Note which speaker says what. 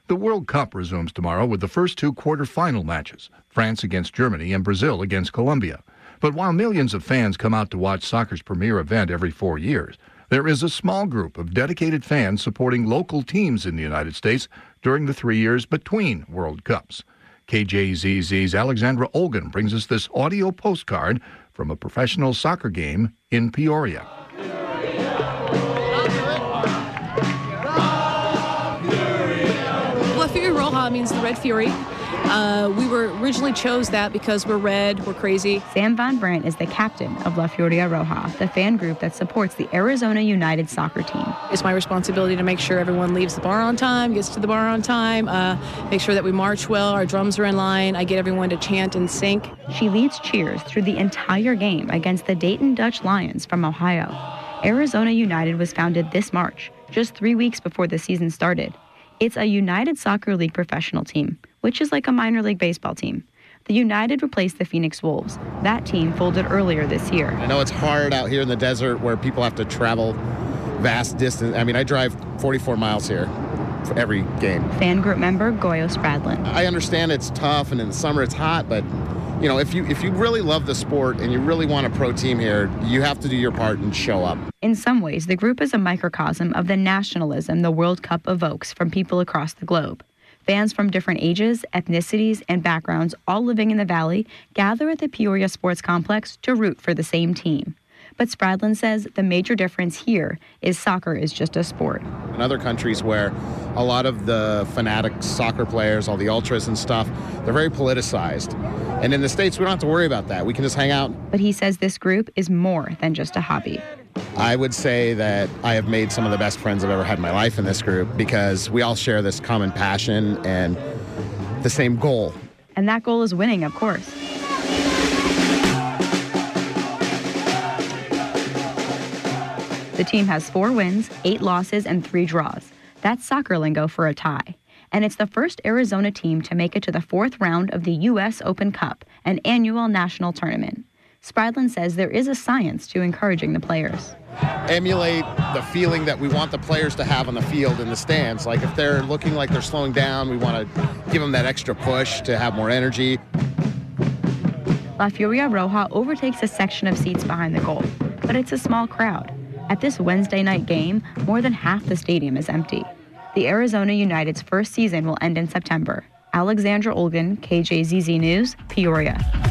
Speaker 1: The World Cup resumes tomorrow with the first two quarter-final matches, France against Germany and Brazil against Colombia. But while millions of fans come out to watch soccer's premier event every 4 years, there is a small group of dedicated fans supporting local teams in the United States during the 3 years between World Cups. KJZZ's Alexandra Olgan brings us this audio postcard from a professional soccer game in Peoria.
Speaker 2: La Furia Roja means the Red Fury. We were originally chose that because we're red, we're crazy.
Speaker 3: Sam Van Brandt is the captain of La Furia Roja, the fan group that supports the Arizona United soccer team.
Speaker 2: It's my responsibility to make sure everyone leaves the bar on time, gets to the bar on time, make sure that we march well, our drums are in line, I get everyone to chant and sync.
Speaker 3: She leads cheers through the entire game against the Dayton Dutch Lions from Ohio. Arizona United was founded this March, just 3 weeks before the season started. It's a United Soccer League professional team, which is like a minor league baseball team. The United replaced the Phoenix Wolves. That team folded earlier this year.
Speaker 4: I know it's hard out here in the desert where people have to travel vast distance. I mean, I drive 44 miles here for every game.
Speaker 3: Fan group member Goyo Spradlin.
Speaker 4: I understand it's tough and in the summer it's hot, but you know, if you really love the sport and you really want a pro team here, you have to do your part and show up.
Speaker 3: In some ways, the group is a microcosm of the nationalism the World Cup evokes from people across the globe. Fans from different ages, ethnicities, and backgrounds, all living in the Valley, gather at the Peoria Sports Complex to root for the same team. But Spradlin says the major difference here is soccer is just a sport.
Speaker 4: In other countries where a lot of the fanatic soccer players, all the ultras and stuff, they're very politicized. And in the States, we don't have to worry about that. We can just hang out.
Speaker 3: But he says this group is more than just a hobby.
Speaker 4: I would say that I have made some of the best friends I've ever had in my life in this group because we all share this common passion and the same goal.
Speaker 3: And that goal is winning, of course. The team has 4 wins, 8 losses, and 3 draws. That's soccer lingo for a tie. And it's the first Arizona team to make it to the 4th round of the U.S. Open Cup, an annual national tournament. Spradlin says there is a science to encouraging the players.
Speaker 4: Emulate the feeling that we want the players to have on the field in the stands. Like if they're looking like they're slowing down, we want to give them that extra push to have more energy.
Speaker 3: La Furia Roja overtakes a section of seats behind the goal, but it's a small crowd. At this Wednesday night game, more than half the stadium is empty. The Arizona United's first season will end in September. Alexandra Olgan, KJZZ News, Peoria.